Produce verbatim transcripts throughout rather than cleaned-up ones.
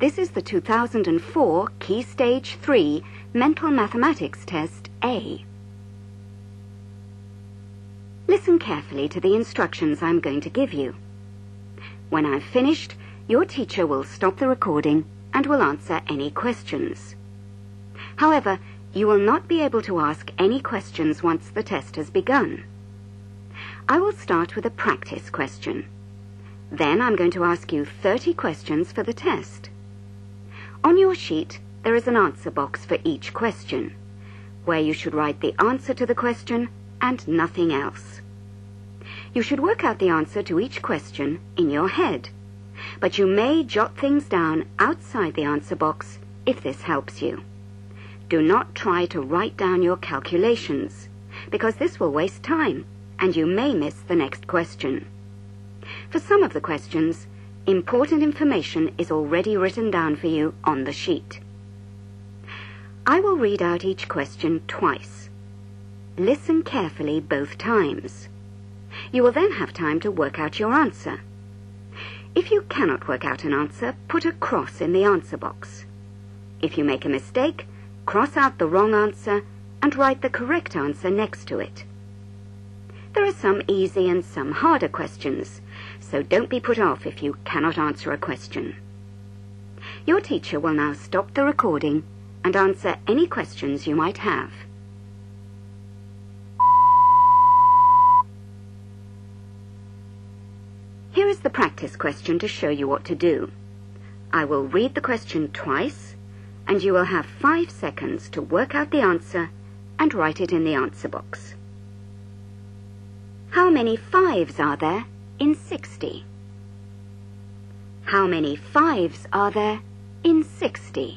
This is the two thousand four Key Stage three Mental Mathematics Test A. Listen carefully to the instructions I'm going to give you. When I've finished, your teacher will stop the recording and will answer any questions. However, you will not be able to ask any questions once the test has begun. I will start with a practice question. Then I'm going to ask you thirty questions for the test. On your sheet, there is an answer box for each question, where you should write the answer to the question and nothing else. You should work out the answer to each question in your head, but you may jot things down outside the answer box if this helps you. Do not try to write down your calculations, because this will waste time and you may miss the next question. For some of the questions, important information is already written down for you on the sheet. I will read out each question twice. Listen carefully both times. You will then have time to work out your answer. If you cannot work out an answer, put a cross in the answer box. If you make a mistake, cross out the wrong answer and write the correct answer next to it. There are some easy and some harder questions, so don't be put off if you cannot answer a question. Your teacher will now stop the recording and answer any questions you might have. Here is the practice question to show you what to do. I will read the question twice, and you will have five seconds to work out the answer and write it in the answer box. How many fives are there in sixty? How many fives are there in sixty?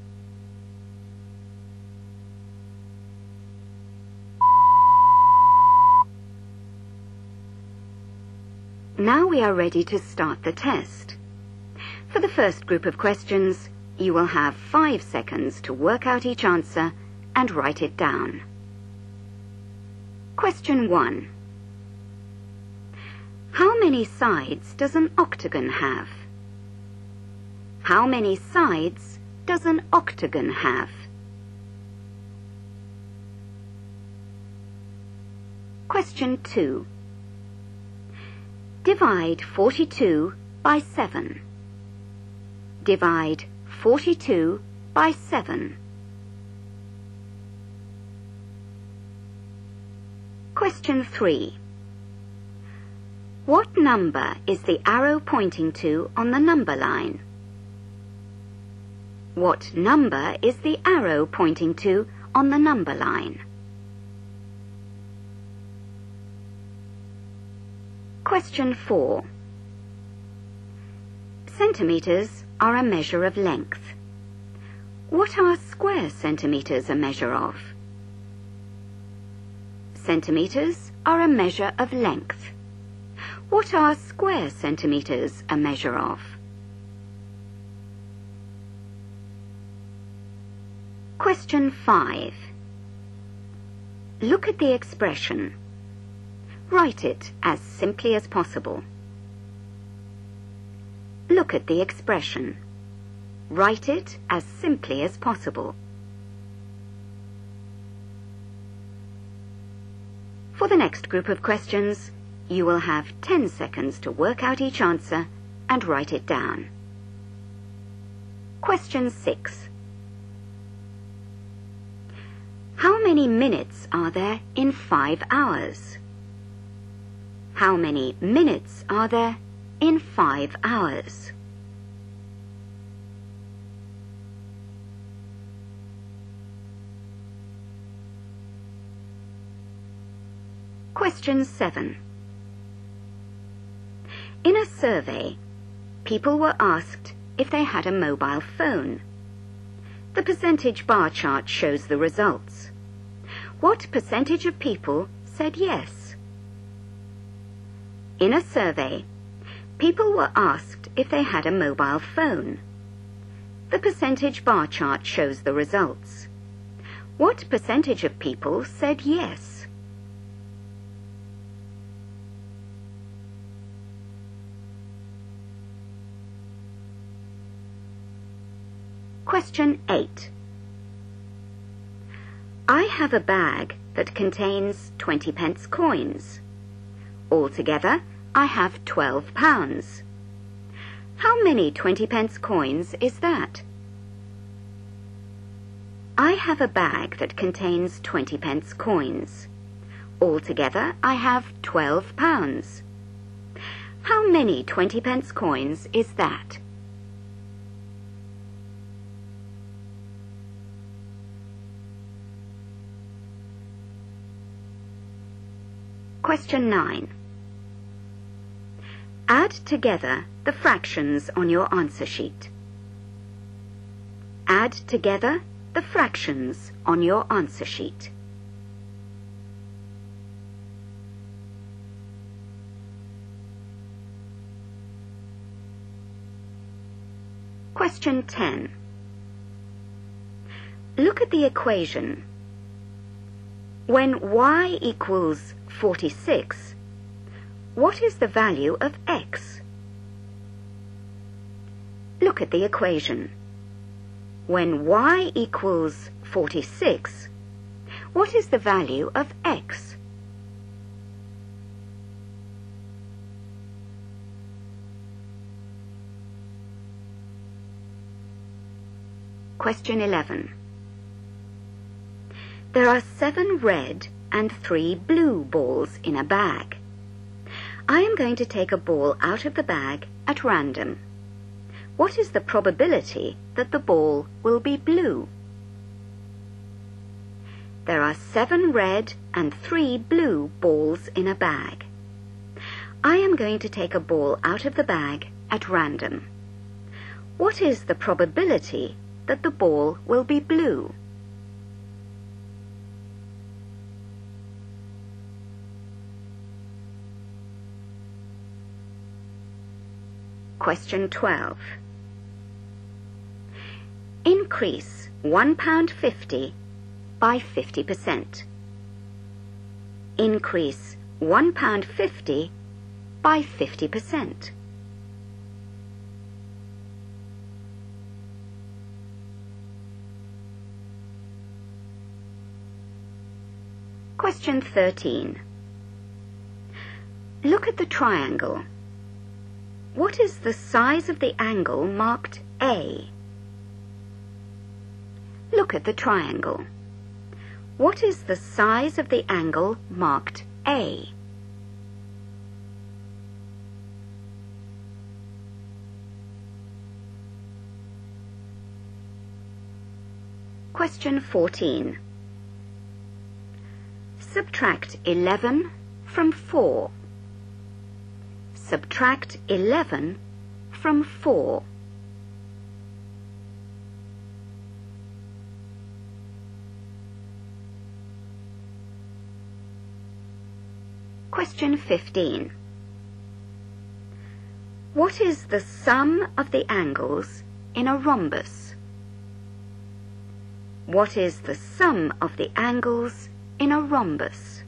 Now we are ready to start the test. For the first group of questions, you will have five seconds to work out each answer and write it down. Question one. How many sides does an octagon have? How many sides does an octagon have? Question two. Divide forty-two by seven. Divide forty-two by seven. Question three. What number is the arrow pointing to on the number line? What number is the arrow pointing to on the number line? Question four. Centimeters are a measure of length. What are square centimeters a measure of? Centimeters are a measure of length. What are square centimeters a measure of? Question five. Look at the expression. Write it as simply as possible. Look at the expression. Write it as simply as possible. For the next group of questions, you will have ten seconds to work out each answer and write it down. Question six. How many minutes are there in five hours? How many minutes are there in five hours? Question seven. In a survey, people were asked if they had a mobile phone. The percentage bar chart shows the results. What percentage of people said yes? In a survey, people were asked if they had a mobile phone. The percentage bar chart shows the results. What percentage of people said yes? Question eight. I have a bag that contains twenty pence coins. Altogether, I have twelve pounds. How many twenty pence coins is that? I have a bag that contains twenty pence coins. Altogether, I have twelve pounds. How many twenty pence coins is that? Question nine. Add together the fractions on your answer sheet. Add together the fractions on your answer sheet. Question ten. Look at the equation. When y equals forty-six, what is the value of x? Look at the equation. When y equals forty-six, what is the value of x? Question eleven. There are seven red and three blue balls in a bag. I am going to take a ball out of the bag at random. What is the probability that the ball will be blue? There are seven red and three blue balls in a bag. I am going to take a ball out of the bag at random. What is the probability that the ball will be blue? Question twelve. Increase one pound fifty by fifty percent. Increase one pound fifty by fifty percent. Question thirteen. Look at the triangle. What is the size of the angle marked A? Look at the triangle. What is the size of the angle marked A? Question fourteen. Subtract eleven from four. Subtract eleven from four. Question fifteen. What is the sum of the angles in a rhombus? What is the sum of the angles in a rhombus?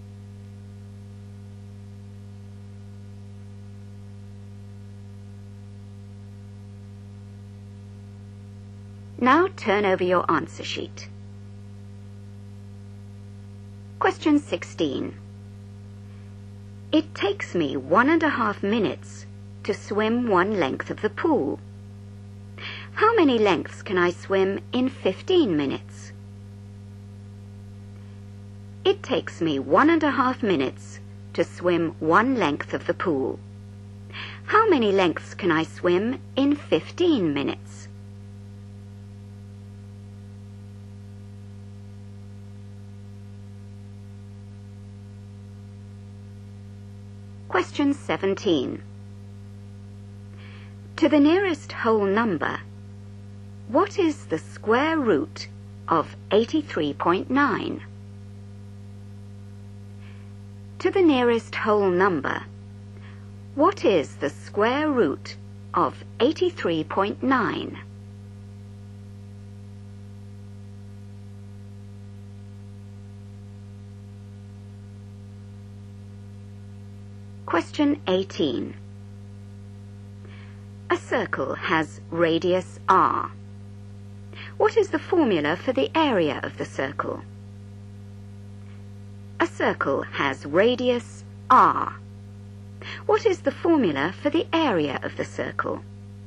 Now turn over your answer sheet. Question sixteen. It takes me one and a half minutes to swim one length of the pool. How many lengths can I swim in fifteen minutes? It takes me one and a half minutes to swim one length of the pool. How many lengths can I swim in fifteen minutes? Question seventeen. To the nearest whole number, what is the square root of eighty-three point nine? To the nearest whole number, what is the square root of eighty-three point nine? Question eighteen. A circle has radius r. What is the formula for the area of the circle? A circle has radius r. What is the formula for the area of the circle?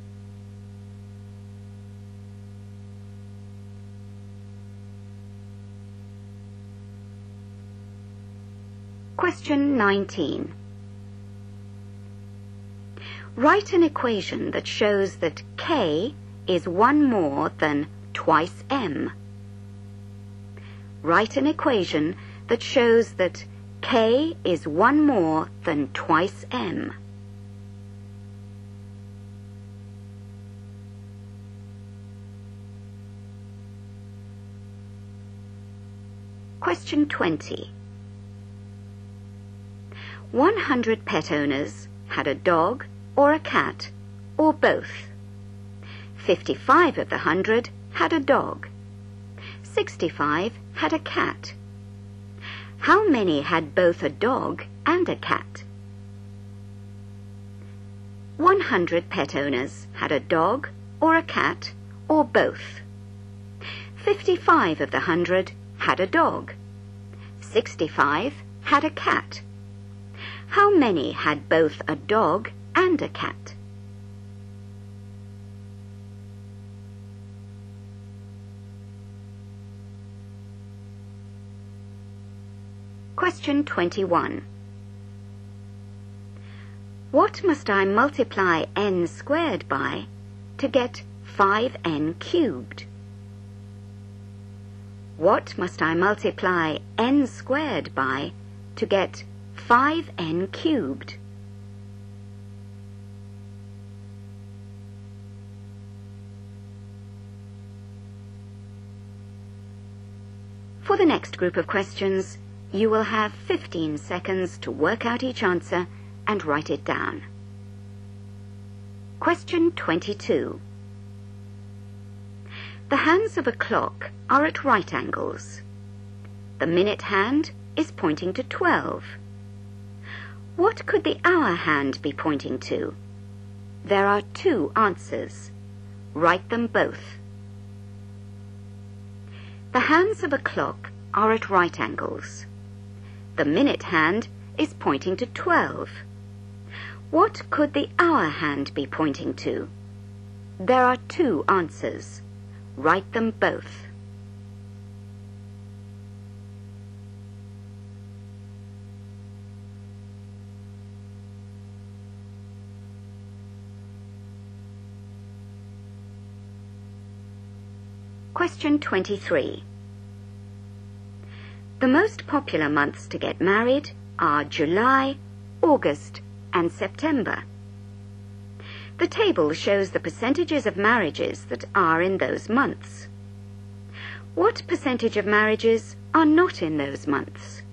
Question nineteen. Write an equation that shows that k is one more than twice m. Write an equation that shows that k is one more than twice m. Question twenty. one hundred pet owners had a dog or a cat or both. fifty-five of the hundred had a dog. sixty-five had a cat. How many had both a dog and a cat? one hundred pet owners had a dog or a cat or both. fifty-five of the hundred had a dog. sixty-five had a cat. How many had both a dog and a cat? Question twenty-one. What must I multiply n squared by to get five n cubed? What must I multiply n squared by to get five n cubed? For the next group of questions, you will have fifteen seconds to work out each answer and write it down. Question twenty-two. The hands of a clock are at right angles. The minute hand is pointing to twelve. What could the hour hand be pointing to? There are two answers. Write them both. The hands of a clock are at right angles. The minute hand is pointing to twelve. What could the hour hand be pointing to? There are two answers. Write them both. Question twenty-three. The most popular months to get married are July, August, and September. The table shows the percentages of marriages that are in those months. What percentage of marriages are not in those months?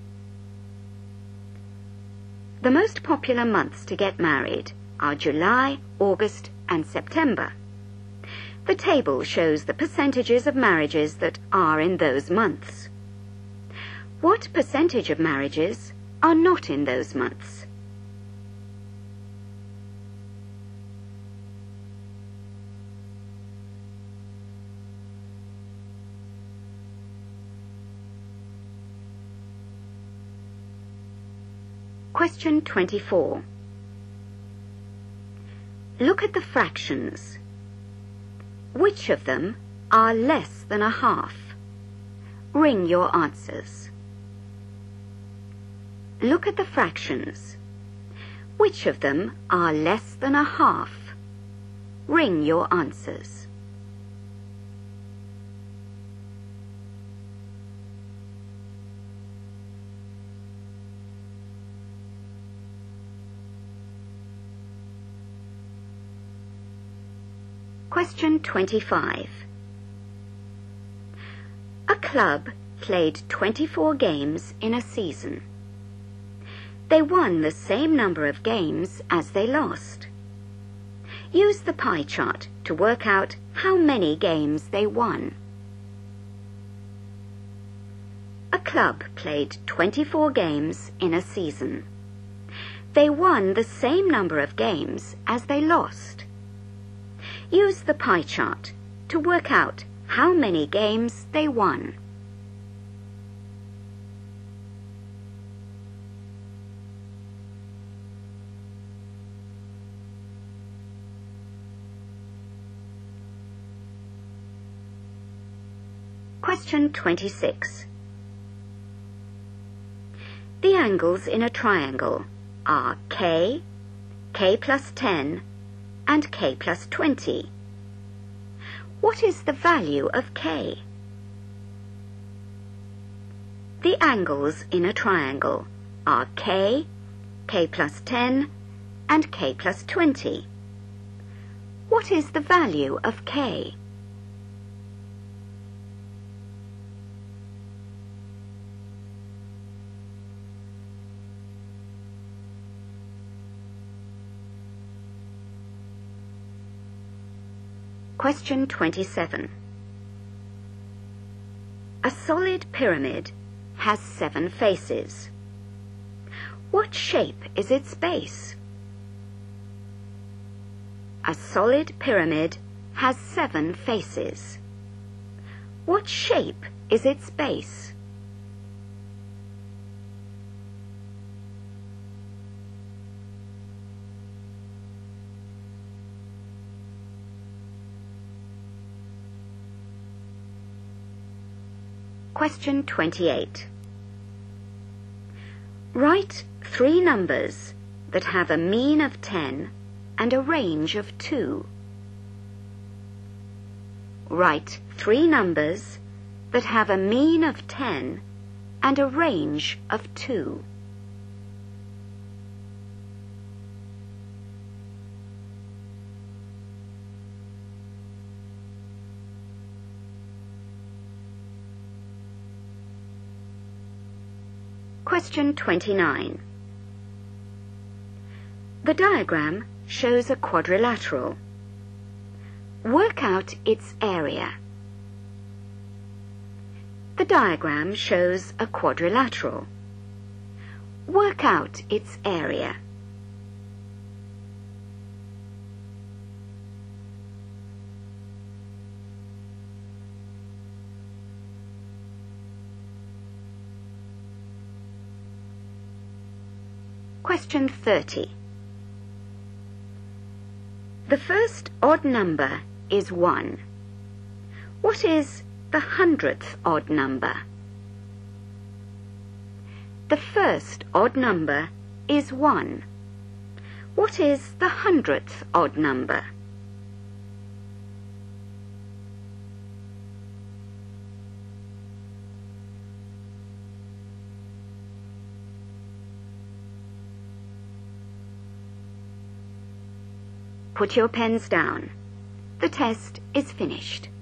The most popular months to get married are July, August, and September. The table shows the percentages of marriages that are in those months. What percentage of marriages are not in those months? Question twenty-four. Look at the fractions. Which of them are less than a half? Ring your answers. Look at the fractions. Which of them are less than a half? Ring your answers. Question twenty-five. A club played twenty-four games in a season. They won the same number of games as they lost. Use the pie chart to work out how many games they won. A club played twenty-four games in a season. They won the same number of games as they lost. Use the pie chart to work out how many games they won. Question twenty-six. The angles in a triangle are K, K plus ten, and K plus twenty. What is the value of K? The angles in a triangle are K, K plus ten, and K plus twenty. What is the value of K? Question twenty-seven. A solid pyramid has seven faces. What shape is its base? A solid pyramid has seven faces. What shape is its base? Question twenty-eight. Write three numbers that have a mean of ten and a range of two. Write three numbers that have a mean of ten and a range of two. Question twenty-nine. The diagram shows a quadrilateral. Work out its area. The diagram shows a quadrilateral. Work out its area. Question thirty. The first odd number is one. What is the hundredth odd number? The first odd number is one. What is the hundredth odd number? Put your pens down. The test is finished.